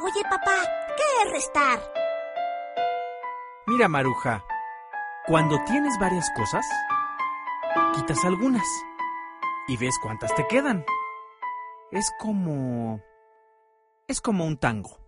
Oye, papá, ¿qué es restar? Mira, Maruja, cuando tienes varias cosas, quitas algunas y ves cuántas te quedan. Es como un tango.